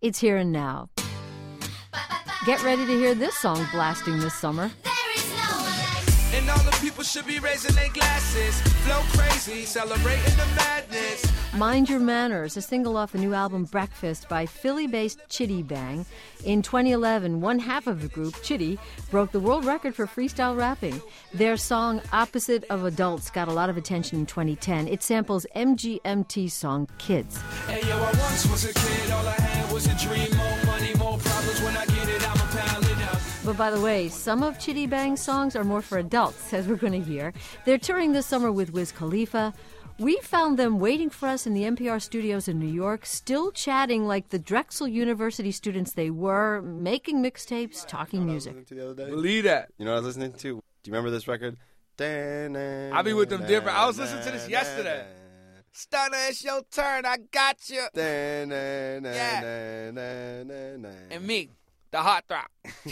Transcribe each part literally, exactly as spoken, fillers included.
It's here and now. Get ready to hear this song blasting this summer. And all the people should be raising their glasses. Flow crazy, celebrating the madness. Mind Your Manners, a single off the new album Breakfast by Philly-based Chitty Bang. In twenty eleven, one half of the group, Chitty, broke the world record for freestyle rapping. Their song Opposite of Adults got a lot of attention in twenty ten. It samples M G M T's song Kids. Hey, yo, I once was a kid, all I had was a dream. More money, more problems. When I get it, I'm a pound it up. But by the way, some of Chitty Bang's songs are more for adults, as we're going to hear. They're touring this summer with Wiz Khalifa. We found them waiting for us in the N P R studios in New York, still chatting like the Drexel University students they were, making mixtapes, talking music. Believe that. You know what I was listening to? Do you remember this record? I be with them different. I was listening to this yesterday. Stunner, it's your turn. I got you. Yeah. And me, the heartthrob.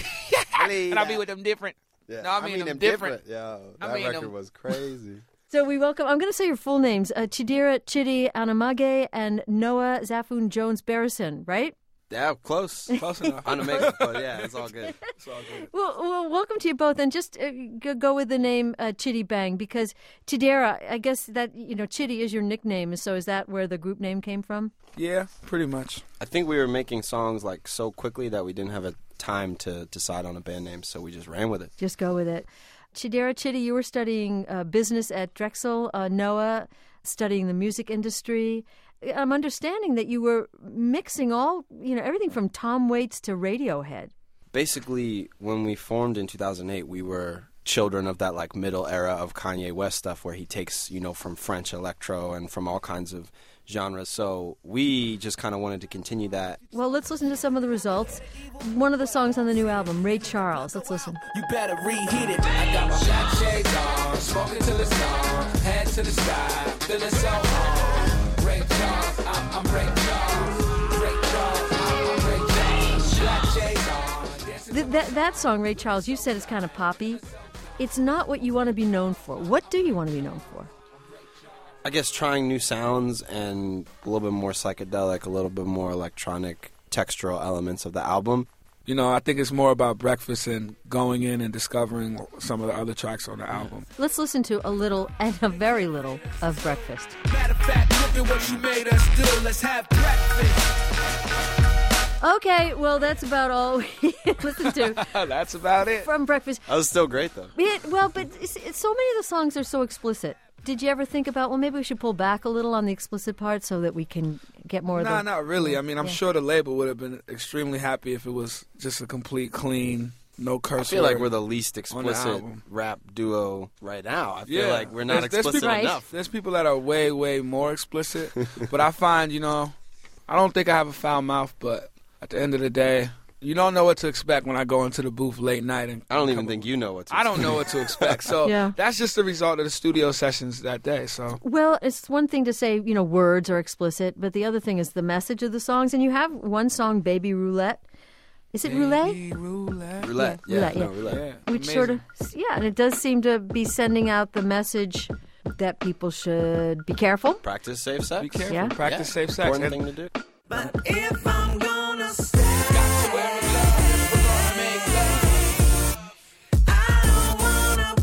And I be with them different. Yeah. No, I mean, I mean them, them different. different. Yo, that I mean record them. was crazy. So we welcome, I'm going to say your full names, uh, Chidera Chitty Anamage and Noah Zafun Jones Barrison, right? Yeah, close. Close enough. Unamazing, but yeah, it's all good. It's all good. Well, well, welcome to you both, and just uh, g- go with the name uh, Chitty Bang, because Chidera, I guess that, you know, Chitty is your nickname, so is that where the group name came from? Yeah, pretty much. I think we were making songs like so quickly that we didn't have a time to decide on a band name, so we just ran with it. Just go with it. Chidera Chitty, you were studying uh, business at Drexel. Uh, Noah, studying the music industry. I'm understanding that you were mixing all, you know, everything from Tom Waits to Radiohead. Basically, when we formed in two thousand eight, we were children of that like middle era of Kanye West stuff where he takes, you know, from French electro and from all kinds of genres. So we just kind of wanted to continue that. Well, let's listen to some of the results. One of the songs on the new album, Ray Charles. Let's listen. You better reheat it. I got my black shades on, smoking till it's gone, head to the sky, feeling so on. Ray Charles, I'm, I'm Ray Charles. Ray Charles, I'm, I'm Ray Charles. Black shades on. Th- that, that song, Ray Charles, you said is kind of poppy. It's not what you want to be known for. What do you want to be known for? I guess trying new sounds and a little bit more psychedelic, a little bit more electronic textural elements of the album. You know, I think it's more about Breakfast and going in and discovering some of the other tracks on the album. Let's listen to a little and a very little of Breakfast. Matter of fact, look at what you made us do. Let's have breakfast. Okay, well, that's about all we listened to. That's about it. From Breakfast. That was still great, though. It, well, but it's, it's, so many of the songs are so explicit. Did you ever think about, well, maybe we should pull back a little on the explicit part so that we can get more Nah, of the... not really. I mean, I'm Yeah. sure the label would have been extremely happy if it was just a complete, clean, no curse I feel like word we're the least on the explicit album. rap duo right now. I feel Yeah. like we're not There's- there's explicit people- Right. enough. There's people that are way, way more explicit. But I find, you know, I don't think I have a foul mouth, but at the end of the day, you don't know what to expect when I go into the booth late night. And I don't even come- think you know what to I don't know what to expect. So Yeah. that's just the result of the studio sessions that day. So Well, it's one thing to say, you know, words are explicit, but the other thing is the message of the songs. And you have one song, Baby Roulette. Is it Roulette? Baby roulette. Roulette. Yeah, Yeah, roulette, no, yeah. roulette. Yeah, Which sort of, amazing. yeah, and it does seem to be sending out the message that people should be careful. Practice safe sex. Be careful. Yeah. Practice Yeah. safe sex. Important And thing to do. But if I'm gonna stay, got to wear love. We're gonna make love. I don't wanna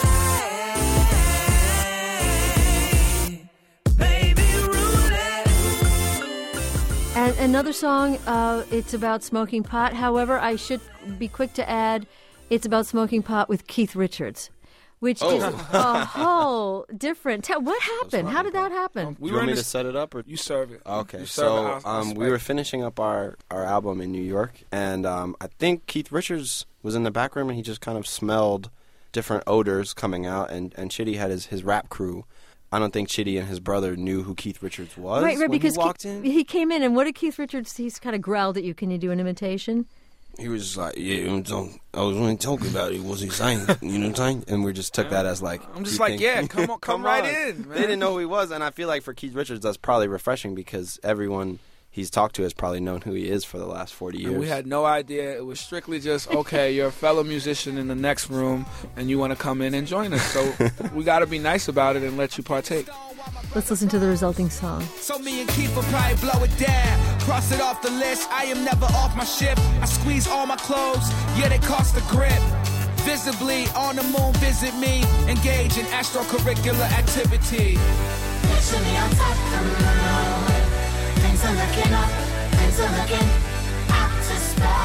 play, baby roulette. And another song, uh, it's about smoking pot. However, I should be quick to add, it's about smoking pot with Keith Richards, which Oh. is a whole different... Tell, what happened? How did that happen? we Do you were want in me the to set it up? Or? You serve it. Okay, You serve it. so I'll- I'll um, we spec- were finishing up our, our album in New York, and um, I think Keith Richards was in the back room, and he just kind of smelled different odors coming out, and, and Chitty had his, his rap crew. I don't think Chitty and his brother knew who Keith Richards was Right, right, when because he walked Ke- in. he came in, and what did Keith Richards... He's kind of growled at you. Can you do an imitation? He was just like, yeah, I'm talking, I was only talking about it. What's he saying? You know what I'm saying? And we just took that as like... I'm just you like, think- yeah, come on, come, right in, man. They didn't know who he was, and I feel like for Keith Richards, that's probably refreshing because everyone he's talked to has probably known who he is for the last forty years. And we had no idea. It was strictly just, okay, you're a fellow musician in the next room, and you want to come in and join us. So we got to be nice about it and let you partake. Let's listen to the resulting song. So me and Keith will probably blow it down. Cross it off the list, I am never off my ship. I squeeze all my clothes, yeah, they cost a grip. Visibly, on the moon, visit me. Engage in extracurricular activity. Picture me on top of the moon. Things are looking up, things are looking out to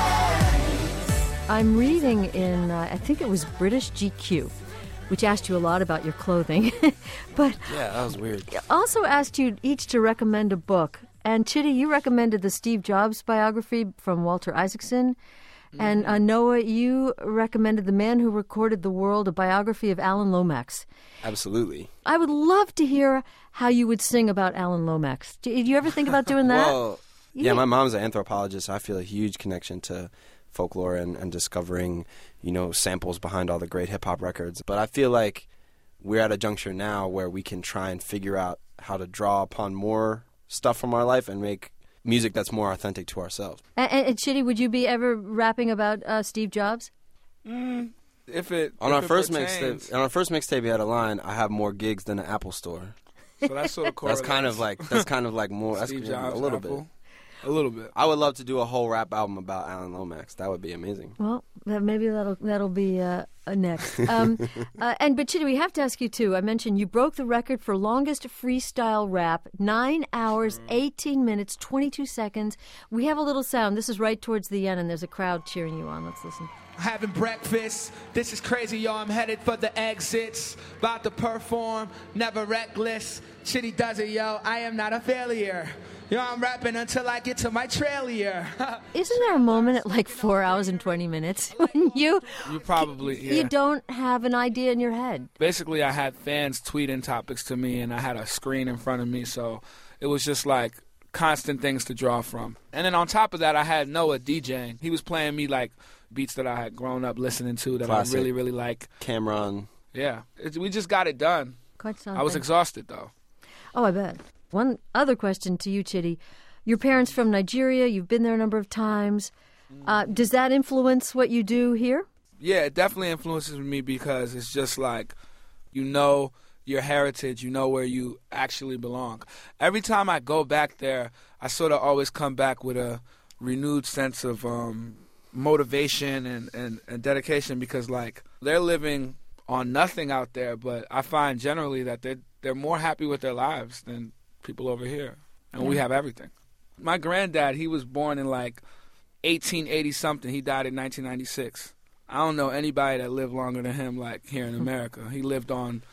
space. I'm reading in, uh, I think it was British G Q, which asked you a lot about your clothing, but Yeah, that was weird. also asked you each to recommend a book. And Chitty, you recommended the Steve Jobs biography from Walter Isaacson. And uh, Noah, you recommended The Man Who Recorded the World, a biography of Alan Lomax. Absolutely. I would love to hear how you would sing about Alan Lomax. Did you ever think about doing that? Well, yeah, my mom's an anthropologist. So I feel a huge connection to folklore and, and discovering, you know, samples behind all the great hip-hop records. But I feel like we're at a juncture now where we can try and figure out how to draw upon more stuff from our life and make music that's more authentic to ourselves. And, and, and Chitty, would you be ever rapping about uh, Steve Jobs? Mm, if it On if our it first pertains. mixtape, on our first mixtape, we had a line, "I have more gigs than an Apple store." So that's sort of That's kind of like that's kind of like more. That's Steve kind of Jobs, a little Apple. bit. A little bit. I would love to do a whole rap album about Alan Lomax. That would be amazing. Well, that, maybe that'll that'll be uh, uh, next. Um, uh, and but Chitty, we have to ask you too. I mentioned you broke the record for longest freestyle rap: nine hours, eighteen minutes, twenty-two seconds. We have a little sound. This is right towards the end, and there's a crowd cheering you on. Let's listen. Having breakfast, this is crazy, yo, I'm headed for the exits. About to perform, never reckless. Chitty does it, yo, I am not a failure. Yo, I'm rapping until I get to my trailer. Isn't there a moment at like four hours and twenty minutes when you You probably, yeah. you don't have an idea in your head? Basically, I had fans tweeting topics to me, and I had a screen in front of me, so it was just like constant things to draw from. And then on top of that, I had Noah DJing. He was playing me like beats that I had grown up listening to that Classic. I really, really like. Cameron. Yeah, it, we just got it done. Quite something. I was exhausted, though. Oh, I bet. One other question to you, Chitty. Your parents from Nigeria. You've been there a number of times. Uh, does that influence what you do here? Yeah, it definitely influences me because it's just like, you know your heritage, you know where you actually belong. Every time I go back there, I sort of always come back with a renewed sense of um, motivation and, and, and dedication because, like, they're living on nothing out there, but I find generally that they're, they're more happy with their lives than people over here, and yeah. we have everything. My granddad, he was born in like eighteen eighty something. He died in nineteen ninety-six. I don't know anybody that lived longer than him, like here in America. He lived on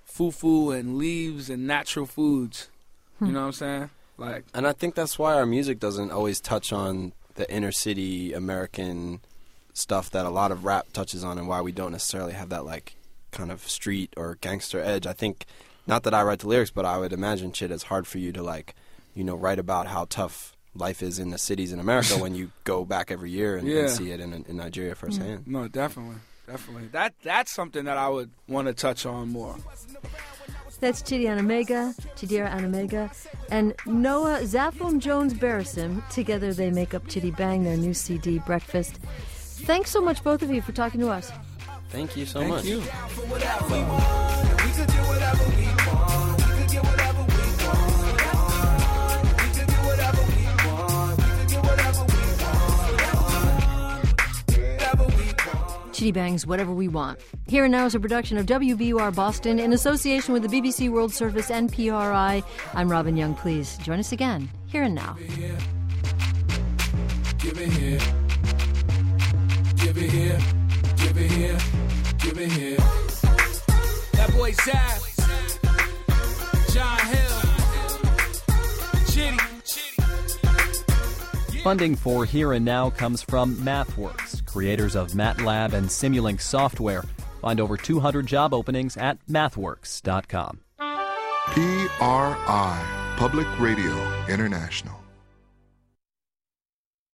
fufu and leaves and natural foods. You know what I'm saying? Like, and I think that's why our music doesn't always touch on the inner city American stuff that a lot of rap touches on, and why we don't necessarily have that like kind of street or gangster edge. I think. Not that I write the lyrics, but I would imagine, Chit, it's hard for you to, like, you know, write about how tough life is in the cities in America when you go back every year and, yeah. and see it in, in Nigeria firsthand. No, definitely, definitely. That That's something that I would want to touch on more. That's Chidi Anamega, Chidera Anamega, and Noah Zaphom Jones Barasim. Together they make up Chitty Bang, their new C D, Breakfast. Thanks so much, both of you, for talking to us. Thank you so Thank much. you. Chitty Bang's Whatever We Want. Here and Now is a production of W B U R Boston in association with the B B C World Service and P R I. I'm Robin Young. Please join us again, Here and Now. Give it here. Give it here. Give it here. Give it here. That boy Zap. John Hill. Chitty. Funding for Here and Now comes from MathWorks, creators of MATLAB and Simulink software. Find over two hundred job openings at mathworks dot com. P R I, Public Radio International.